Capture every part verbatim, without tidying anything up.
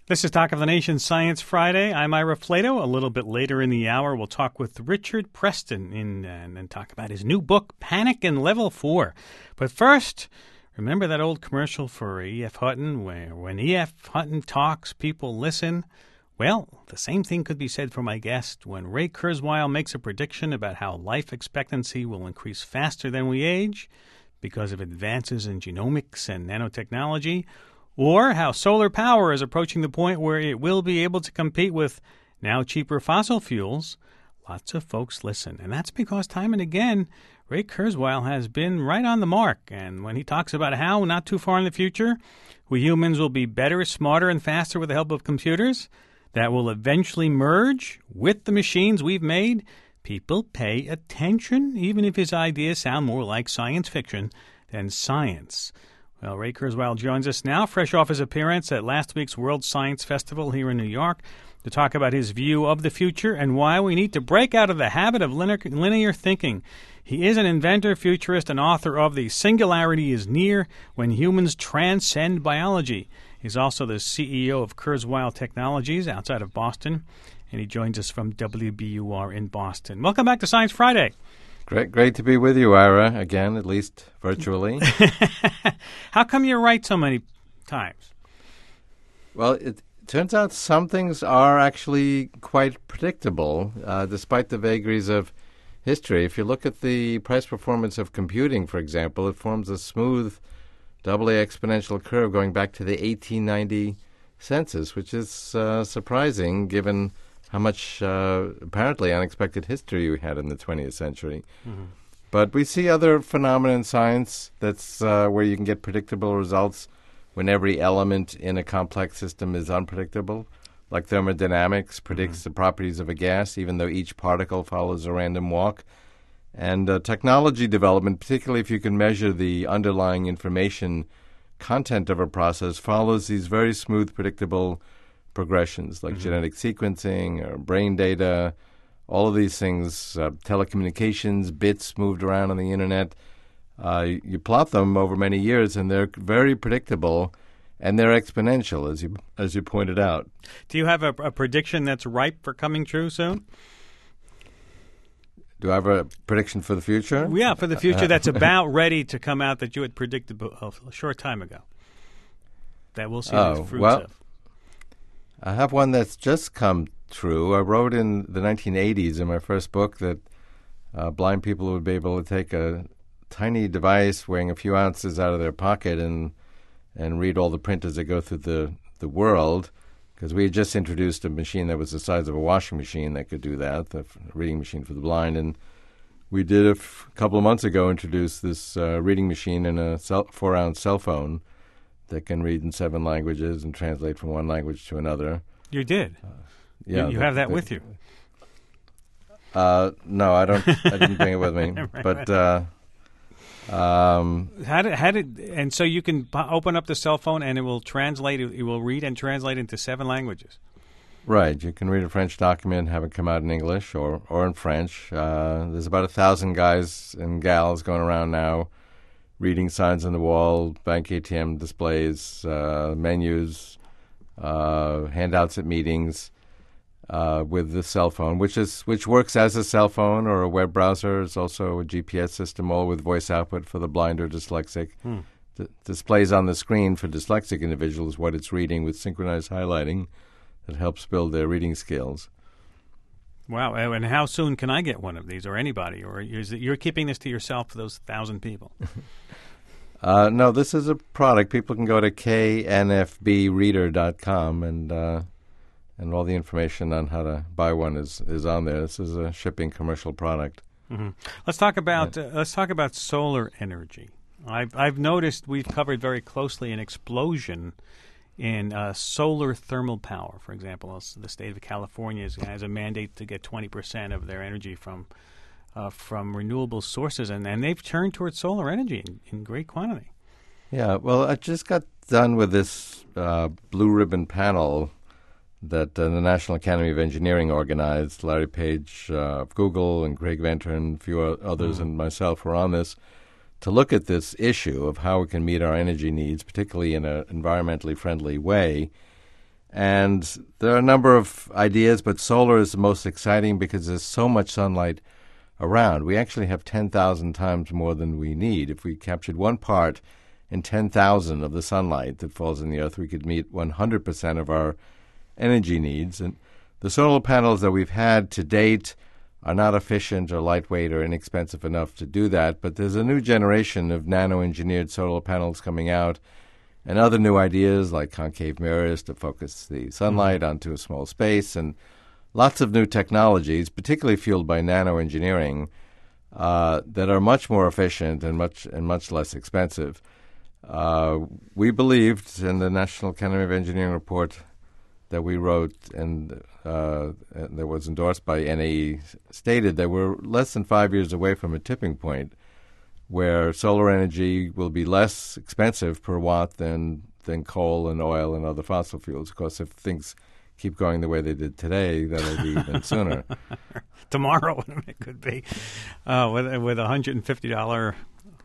This is Talk of the Nation Science Friday. I'm Ira Flato. A little bit later in the hour, we'll talk with Richard Preston in, and, and talk about his new book, Panic in Level four. But first, remember that old commercial for E F. Hutton, where when E F. Hutton talks, people listen? Well, the same thing could be said for my guest when Ray Kurzweil makes a prediction about how life expectancy will increase faster than we age because of advances in genomics and nanotechnology, or how solar power is approaching the point where it will be able to compete with now cheaper fossil fuels. Lots of folks listen, and that's because time and again, Ray Kurzweil has been right on the mark. And when he talks about how, not too far in the future, we humans will be better, smarter, and faster with the help of computers that will eventually merge with the machines we've made, people pay attention, even if his ideas sound more like science fiction than science. Well, Ray Kurzweil joins us now, fresh off his appearance at last week's World Science Festival here in New York, to talk about his view of the future and why we need to break out of the habit of linear, linear thinking. He is an inventor, futurist, and author of The Singularity is Near When Humans Transcend Biology. He's also the C E O of Kurzweil Technologies outside of Boston, and he joins us from W B U R in Boston. Welcome back to Science Friday. Great, great to be with you, Ira, again, at least virtually. How come you're right so many times? Well, it turns out some things are actually quite predictable, uh, despite the vagaries of history. If you look at the price performance of computing, for example, it forms a smooth doubly exponential curve going back to the eighteen ninety census, which is uh, surprising given how much uh, apparently unexpected history we had in the twentieth century. Mm-hmm. But we see other phenomena in science that's uh, where you can get predictable results when every element in a complex system is unpredictable, like thermodynamics predicts mm-hmm. the properties of a gas, even though each particle follows a random walk. And uh, technology development, particularly if you can measure the underlying information content of a process, follows these very smooth, predictable progressions like mm-hmm. genetic sequencing or brain data, all of these things, uh, telecommunications, bits moved around on the internet. Uh, you, you plot them over many years, and they're very predictable, and they're exponential, as you as you pointed out. Do you have a, a prediction that's ripe for coming true soon? Do I have a prediction for the future? Yeah, for the future that's about ready to come out that you had predicted a short time ago. That we'll see oh, the fruits well, of. I have one that's just come true. I wrote in the nineteen eighties in my first book that uh, blind people would be able to take a tiny device weighing a few ounces out of their pocket and and read all the printers that go through the, the world, because we had just introduced a machine that was the size of a washing machine that could do that, the reading machine for the blind. And we did a f- couple of months ago introduce this uh, reading machine in a cell, four-ounce cell phone that can read in seven languages and translate from one language to another. You did? Uh, yeah. You, you the, have that the, with you? Uh, no, I don't. I didn't bring it with me. right, but right. Uh, um, how did how did and so you can p- open up the cell phone and it will translate. It will read and translate into seven languages. Right. You can read a French document, have it come out in English or or in French. Uh, there's about a thousand guys and gals going around now, reading signs on the wall, bank A T M displays, uh, menus, uh, handouts at meetings. Uh, with the cell phone, which is which works as a cell phone or a web browser. It's also a G P S system, all with voice output for the blind or dyslexic. Hmm. D- displays on the screen for dyslexic individuals what it's reading with synchronized highlighting that helps build their reading skills. Wow. And how soon can I get one of these, or anybody? Or is it, you're keeping this to yourself for those thousand people? uh, no, this is a product. People can go to K N F B reader dot com and... Uh, And all the information on how to buy one is, is on there. This is a shipping commercial product. Mm-hmm. Let's talk about uh, let's talk about solar energy. I've I've noticed we've covered very closely an explosion in uh, solar thermal power. For example, the state of California has a mandate to get twenty percent of their energy from uh, from renewable sources, and, and they've turned towards solar energy in, in great quantity. Yeah, well, I just got done with this uh, blue ribbon panel that uh, the National Academy of Engineering organized. Larry Page uh, of Google and Greg Venter and a few others mm. and myself were on this to look at this issue of how we can meet our energy needs, particularly in an environmentally friendly way. And there are a number of ideas, but solar is the most exciting because there's so much sunlight around. We actually have ten thousand times more than we need. If we captured one part in ten thousand of the sunlight that falls on the Earth, we could meet one hundred percent of our energy needs. And the solar panels that we've had to date are not efficient or lightweight or inexpensive enough to do that, but there's a new generation of nano-engineered solar panels coming out and other new ideas like concave mirrors to focus the sunlight mm-hmm. onto a small space, and lots of new technologies, particularly fueled by nano-engineering, uh, that are much more efficient and much and much less expensive. Uh, we believed in the National Academy of Engineering report that we wrote and uh, that was endorsed by N A E stated that we're less than five years away from a tipping point where solar energy will be less expensive per watt than than coal and oil and other fossil fuels. Of course, if things keep going the way they did today, that'll be even sooner. Tomorrow it could be uh, with with a hundred and fifty dollar.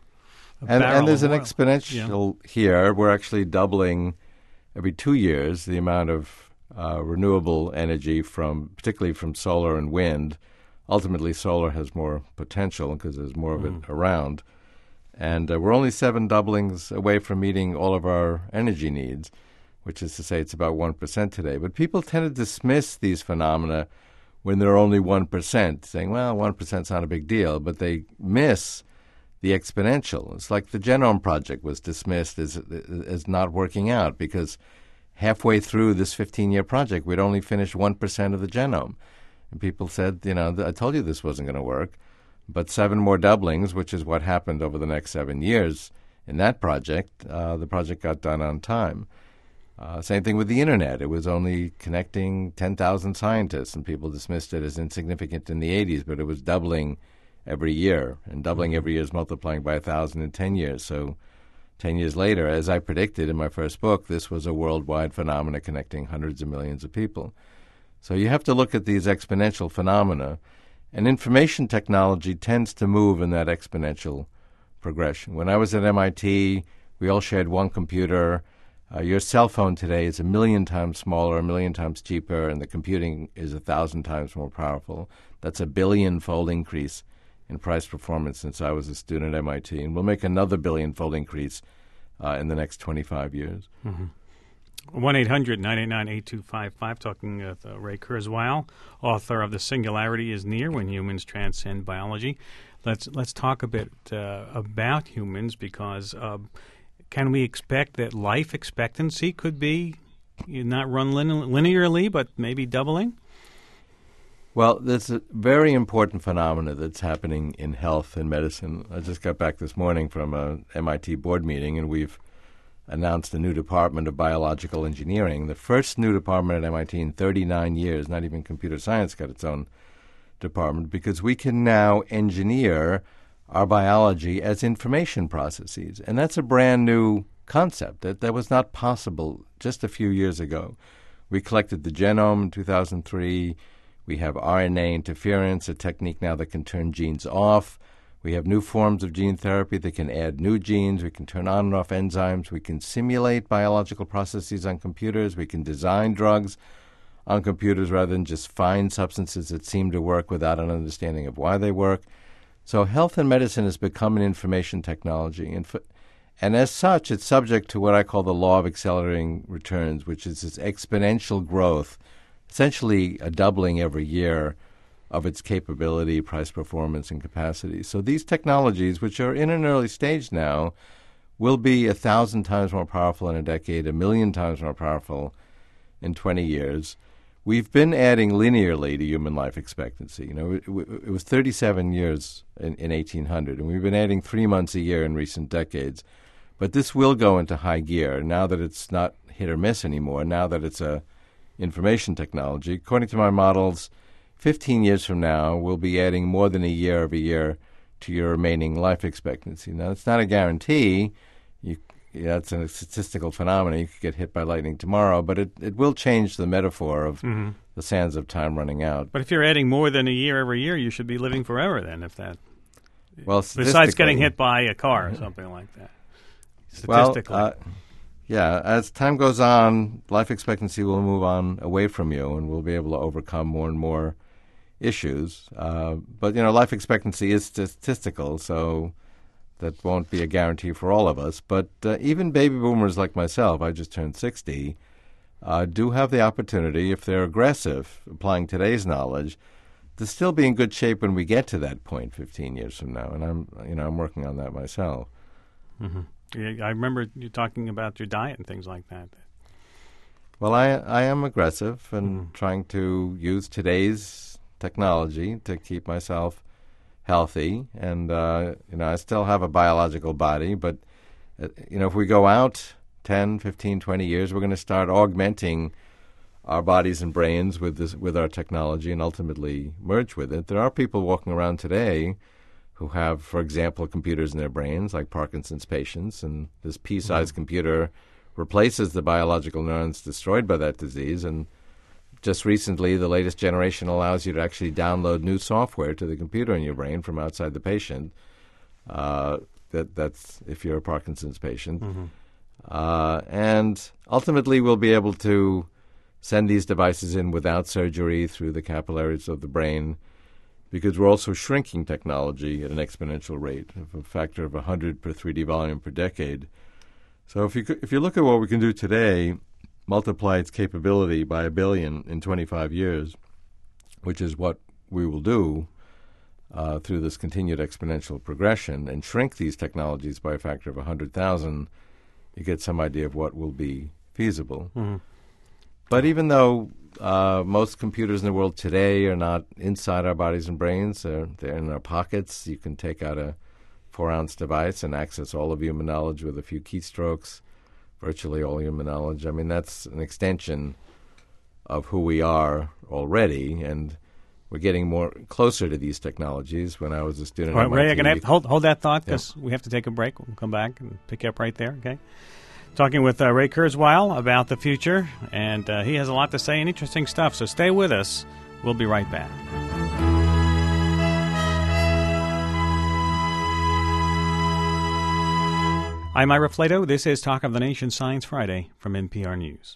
And, and there's an oil. exponential yeah. here. We're actually doubling every two years the amount of uh, renewable energy from, particularly from solar and wind. Ultimately, solar has more potential because there's more of mm. it around. And uh, we're only seven doublings away from meeting all of our energy needs, which is to say it's about one percent today. But people tend to dismiss these phenomena when they're only one percent, saying, well, one percent is not a big deal, but they miss the exponential. It's like the Genome Project was dismissed as, as not working out because halfway through this fifteen-year project, we'd only finished one percent of the genome. And people said, you know, I told you this wasn't going to work. But seven more doublings, which is what happened over the next seven years in that project, uh, the project got done on time. Uh, same thing with the Internet. It was only connecting ten thousand scientists, and people dismissed it as insignificant in the eighties, but it was doubling every year, and doubling every year is multiplying by one thousand in ten years. So ten years later, as I predicted in my first book, this was a worldwide phenomena connecting hundreds of millions of people. So you have to look at these exponential phenomena, and information technology tends to move in that exponential progression. When I was at M I T, we all shared one computer. Uh, your cell phone today is a million times smaller, a million times cheaper, and the computing is a thousand times more powerful. That's a billion-fold increase in price performance since I was a student at M I T, and we'll make another billion-fold increase uh, in the next twenty-five years. Mm-hmm. one eight hundred nine eight nine eight two five five, talking with uh, Ray Kurzweil, author of The Singularity is Near, When Humans Transcend Biology. Let's let's talk a bit uh, about humans, because uh, can we expect that life expectancy could be not run lin- linearly, but maybe doubling? Well, there's a very important phenomena that's happening in health and medicine. I just got back this morning from a M I T board meeting, and we've announced a new department of biological engineering, the first new department at M I T in thirty-nine years. Not even computer science got its own department, because we can now engineer our biology as information processes. And that's a brand new concept. That, that was not possible just a few years ago. We collected the genome in two thousand three. We have R N A interference, a technique now that can turn genes off. We have new forms of gene therapy that can add new genes. We can turn on and off enzymes. We can simulate biological processes on computers. We can design drugs on computers rather than just find substances that seem to work without an understanding of why they work. So health and medicine has become an information technology. And, f- and as such, it's subject to what I call the law of accelerating returns, which is this exponential growth, essentially a doubling every year of its capability, price, performance, and capacity. So these technologies, which are in an early stage now, will be a thousand times more powerful in a decade, a million times more powerful in twenty years. We've been adding linearly to human life expectancy. You know, it, it was thirty-seven years in, in eighteen hundred, and we've been adding three months a year in recent decades. But this will go into high gear now that it's not hit or miss anymore, now that it's a information technology. According to my models, fifteen years from now, we'll be adding more than a year every year to your remaining life expectancy. Now, it's not a guarantee. You, yeah, it's a statistical phenomenon. You could get hit by lightning tomorrow, but it, it will change the metaphor of mm-hmm. the sands of time running out. But if you're adding more than a year every year, you should be living forever then, if that... Well, besides getting hit by a car or something like that. Statistically. Well, uh, Yeah, as time goes on, life expectancy will move on away from you, and we'll be able to overcome more and more issues. Uh, but, you know, life expectancy is statistical, so that won't be a guarantee for all of us. But uh, even baby boomers like myself, I just turned sixty, uh, do have the opportunity, if they're aggressive, applying today's knowledge, to still be in good shape when we get to that point fifteen years from now. And I'm, you know, I'm working on that myself. Mm-hmm. Yeah, I remember you talking about your diet and things like that. Well, I I am aggressive and Mm. trying to use today's technology to keep myself healthy. And, uh, you know, I still have a biological body, but, uh, you know, if we go out ten, fifteen, twenty years, we're going to start augmenting our bodies and brains with this, with our technology and ultimately merge with it. There are people walking around today who have, for example, computers in their brains, like Parkinson's patients, and this pea-sized mm-hmm. computer replaces the biological neurons destroyed by that disease. And just recently, the latest generation allows you to actually download new software to the computer in your brain from outside the patient. Uh, that that's if you're a Parkinson's patient. Mm-hmm. Uh, and ultimately, we'll be able to send these devices in without surgery through the capillaries of the brain, because we're also shrinking technology at an exponential rate of a factor of one hundred per three D volume per decade. So if you if you look at what we can do today, multiply its capability by a billion in twenty-five years, which is what we will do uh, through this continued exponential progression, and shrink these technologies by a factor of one hundred thousand, you get some idea of what will be feasible. Mm-hmm. But even though uh, most computers in the world today are not inside our bodies and brains, they're, they're in our pockets, you can take out a four-ounce device and access all of human knowledge with a few keystrokes, virtually all human knowledge. I mean, that's an extension of who we are already, and we're getting more closer to these technologies. When I was a student all at right, M I T, Ray, I'm going to have to hold, hold that thought, because yeah. we have to take a break. We'll come back and pick you up right there, okay? Talking with uh, Ray Kurzweil about the future, and uh, he has a lot to say and interesting stuff, so stay with us. We'll be right back. I'm Ira Flato. This is Talk of the Nation Science Friday from N P R News.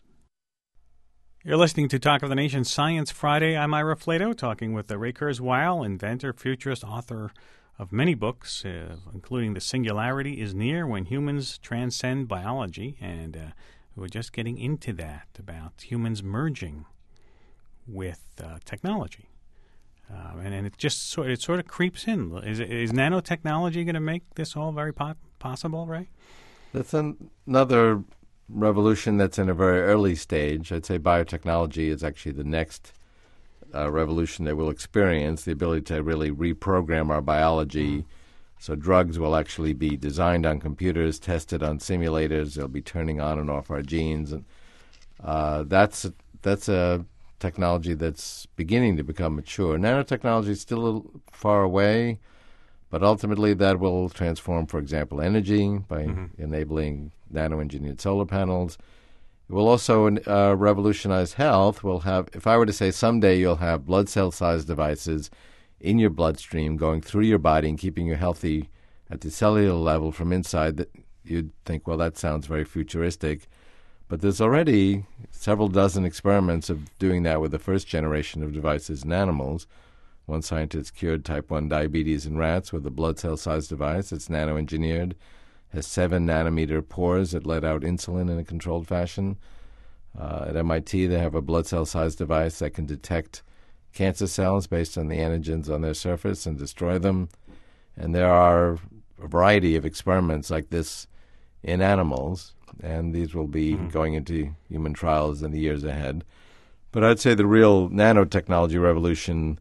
You're listening to Talk of the Nation Science Friday. I'm Ira Flato, talking with uh, Ray Kurzweil, inventor, futurist, author of many books, uh, including The Singularity is Near, When Humans Transcend Biology, and uh, we're just getting into that, about humans merging with uh, technology. Uh, and, and it just sort it sort of creeps in. Is, is nanotechnology going to make this all very po- possible, Ray? That's an, another revolution that's in a very early stage. I'd say biotechnology is actually the next Uh, revolution that we'll experience, the ability to really reprogram our biology. So drugs will actually be designed on computers, tested on simulators. They'll be turning on and off our genes. And uh, that's, that's a technology that's beginning to become mature. Nanotechnology is still a little far away, but ultimately that will transform, for example, energy by mm-hmm. enabling nano-engineered solar panels. It will also uh, revolutionize health. We'll have, if I were to say someday you'll have blood cell-sized devices in your bloodstream going through your body and keeping you healthy at the cellular level from inside, that you'd think, well, that sounds very futuristic. But there's already several dozen experiments of doing that with the first generation of devices in animals. One scientist cured type one diabetes in rats with a blood cell-sized device. It's nano-engineered, has seven nanometer pores that let out insulin in a controlled fashion. Uh, at M I T, they have a blood cell-sized device that can detect cancer cells based on the antigens on their surface and destroy them. And there are a variety of experiments like this in animals, and these will be mm-hmm. going into human trials in the years ahead. But I'd say the real nanotechnology revolution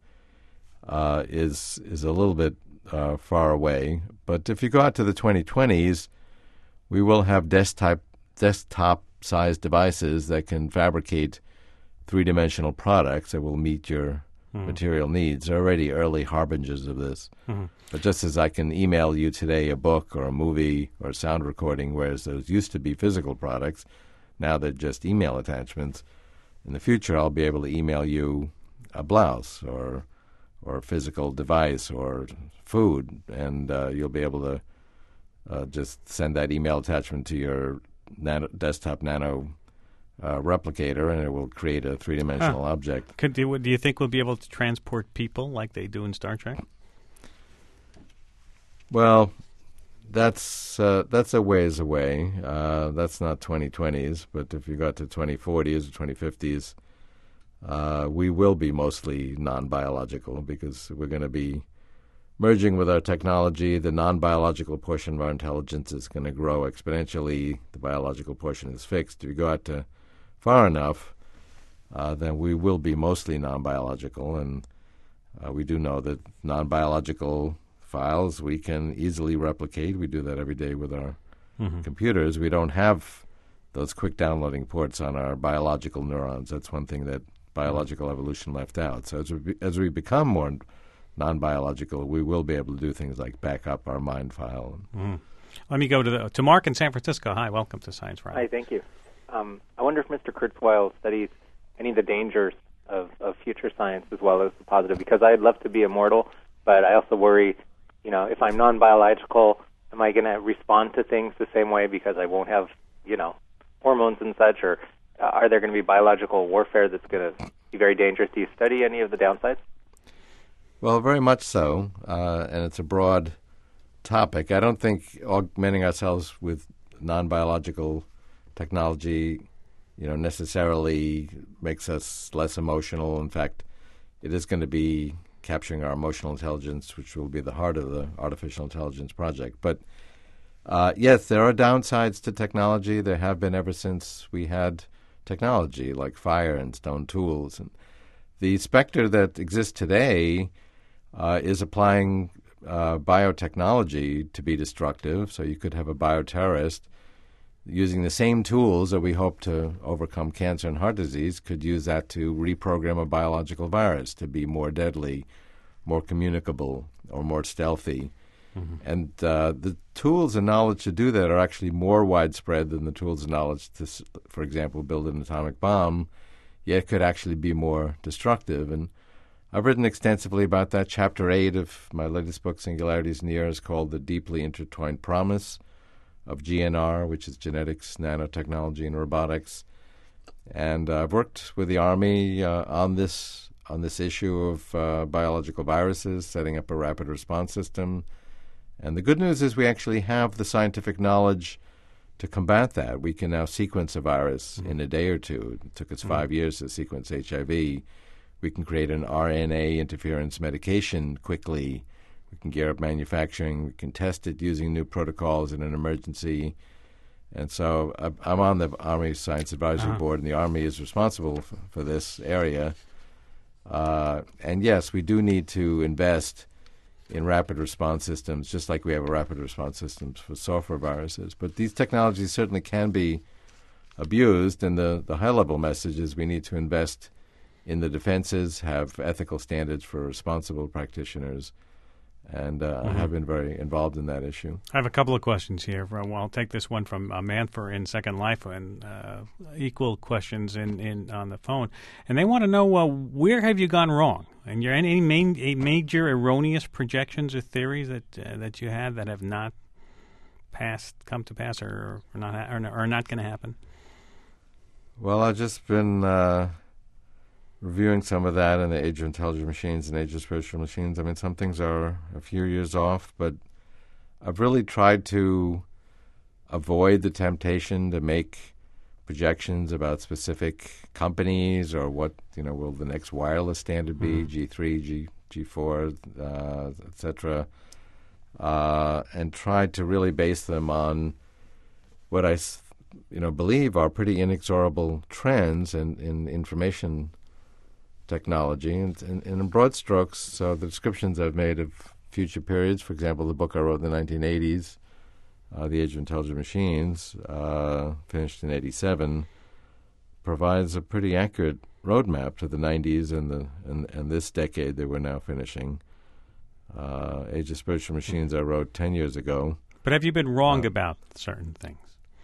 uh, is is a little bit uh, far away. But if you go out to the twenty twenties, we will have desktop desktop-sized devices that can fabricate three-dimensional products that will meet your mm-hmm. material needs. There are already early harbingers of this. Mm-hmm. But just as I can email you today a book or a movie or a sound recording, whereas those used to be physical products, now they're just email attachments. In the future, I'll be able to email you a blouse or or a physical device or food, and uh, you'll be able to uh, just send that email attachment to your nano, desktop nano uh, replicator, and it will create a three-dimensional huh. object. Could do, do you think we'll be able to transport people like they do in Star Trek? Well, that's uh, that's a ways away. Uh, that's not twenty twenties, but if you got to twenty forties or twenty fifties, uh, we will be mostly non-biological because we're going to be merging with our technology. The non-biological portion of our intelligence is going to grow exponentially. The biological portion is fixed. If you go out to far enough, uh, then we will be mostly non-biological, and uh, we do know that non-biological files we can easily replicate. We do that every day with our mm-hmm. computers. We don't have those quick downloading ports on our biological neurons. That's one thing that biological evolution left out. So as we, as we become more non-biological, we will be able to do things like back up our mind file. Mm. Let me go to the, to Mark in San Francisco. Hi, welcome to Science Friday. Hi, thank you. Um, I wonder if Mister Kurzweil studies any of the dangers of, of future science as well as the positive, because I'd love to be immortal, but I also worry, you know, if I'm non-biological, am I going to respond to things the same way because I won't have, you know, hormones and such, or uh, are there going to be biological warfare that's going to be very dangerous? Do you study any of the downsides? Well, very much so, uh, and it's a broad topic. I don't think augmenting ourselves with non-biological technology, you know, necessarily makes us less emotional. In fact, it is going to be capturing our emotional intelligence, which will be the heart of the artificial intelligence project. But uh, yes, there are downsides to technology. There have been ever since we had technology like fire and stone tools. And the specter that exists today uh, is applying uh, biotechnology to be destructive. So you could have a bioterrorist using the same tools that we hope to overcome cancer and heart disease, could use that to reprogram a biological virus to be more deadly, more communicable, or more stealthy. Mm-hmm. And uh, the tools and knowledge to do that are actually more widespread than the tools and knowledge to, for example, build an atomic bomb, yet could actually be more destructive. And I've written extensively about that. Chapter eight of my latest book, Singularities in the Air, is called The Deeply Intertwined Promise of G N R, which is genetics, nanotechnology, and robotics. And uh, I've worked with the Army uh, on this on this issue of uh, biological viruses, setting up a rapid response system. And the good news is we actually have the scientific knowledge to combat that. We can now sequence a virus mm-hmm. in a day or two. It took us mm-hmm. five years to sequence H I V. We can create an R N A interference medication quickly. We can gear up manufacturing. We can test it using new protocols in an emergency. And so I'm on the Army Science Advisory uh-huh. Board, and the Army is responsible for, for this area. Uh, and yes, we do need to invest in rapid response systems, just like we have a rapid response systems for software viruses. But these technologies certainly can be abused, and the, the high-level message is we need to invest in the defenses, have ethical standards for responsible practitioners, and uh, mm-hmm. I have been very involved in that issue. I have a couple of questions here. Well, I'll take this one from uh, Manfer in Second Life, and uh, equal questions in, in on the phone. And they want to know, uh, where have you gone wrong? And your any main, major erroneous projections or theories that uh, that you had that have not passed, come to pass, or, or not ha- or, or not going to happen? Well, I've just been Uh reviewing some of that in the Age of Intelligent Machines and Age of Spiritual Machines. I mean, some things are a few years off, but I've really tried to avoid the temptation to make projections about specific companies or what, you know, will the next wireless standard be, mm-hmm. G three, G, G4, uh, et cetera, uh, and tried to really base them on what I, you know, believe are pretty inexorable trends in, in information technology. And, and, and in broad strokes, so the descriptions I've made of future periods, for example, the book I wrote in the nineteen eighties, uh, The Age of Intelligent Machines, uh, finished in eighty-seven, provides a pretty accurate roadmap to the nineties and the and, and this decade that we're now finishing. Uh, Age of Spiritual Machines I wrote ten years ago. But have you been wrong uh, about certain things?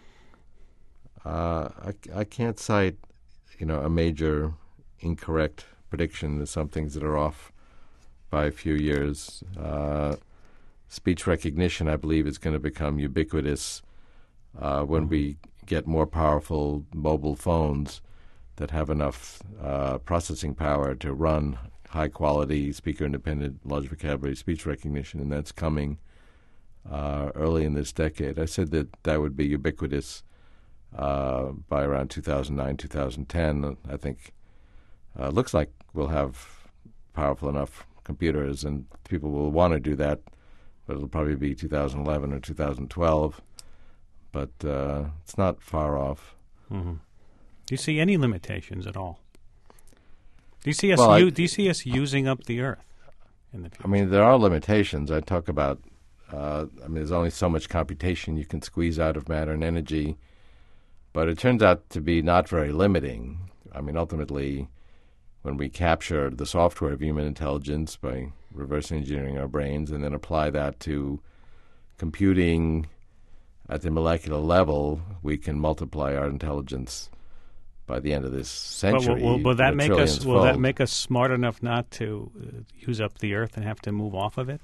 Uh, I, I can't cite, you know, a major incorrect prediction. There's some things that are off by a few years. Uh, speech recognition, I believe, is going to become ubiquitous uh, when mm-hmm. we get more powerful mobile phones that have enough uh, processing power to run high-quality, speaker-independent, large vocabulary speech recognition, and that's coming uh, early in this decade. I said that that would be ubiquitous uh, by around two thousand nine, two thousand ten. I think uh, it looks like we'll have powerful enough computers, and people will want to do that, but it'll probably be two thousand eleven or two thousand twelve. But uh, it's not far off. Mm-hmm. Do you see any limitations at all? Do you see us? Well, u- I, do you see us using up the Earth in the future? I mean, there are limitations. I talk about. Uh, I mean, there's only so much computation you can squeeze out of matter and energy, but it turns out to be not very limiting. I mean, ultimately, when we capture the software of human intelligence by reverse engineering our brains and then apply that to computing at the molecular level, we can multiply our intelligence by the end of this century. But will, will, will that make us? Will that fold. make us smart enough not to uh, use up the Earth and have to move off of it?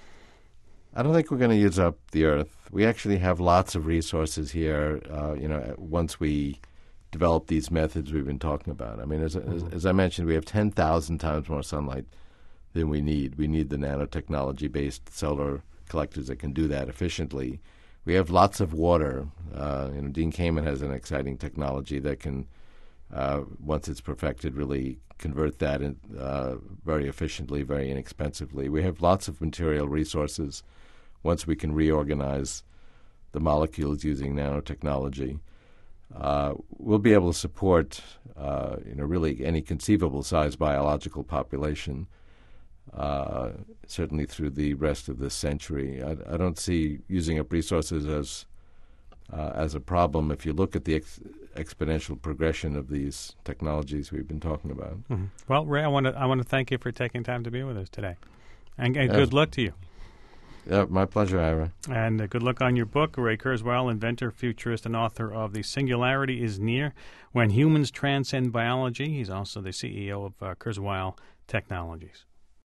I don't think we're going to use up the Earth. We actually have lots of resources here. Uh, you know, once we develop these methods we've been talking about. I mean, as, mm-hmm. as, as I mentioned, we have ten thousand times more sunlight than we need. We need the nanotechnology-based solar collectors that can do that efficiently. We have lots of water. Uh, you know, Dean Kamen has an exciting technology that can, uh, once it's perfected, really convert that in, uh, very efficiently, very inexpensively. We have lots of material resources once we can reorganize the molecules using nanotechnology. Uh, we'll be able to support, uh, you know, really any conceivable size biological population, uh, certainly through the rest of this century. I, I don't see using up resources as uh, as a problem if you look at the ex- exponential progression of these technologies we've been talking about. Mm-hmm. Well, Ray, I want to I want to thank you for taking time to be with us today, and, and yeah. good luck to you. Yeah, my pleasure, Ira. And uh, good luck on your book. Ray Kurzweil, inventor, futurist, and author of The Singularity is Near, When Humans Transcend Biology. He's also the C E O of uh, Kurzweil Technologies.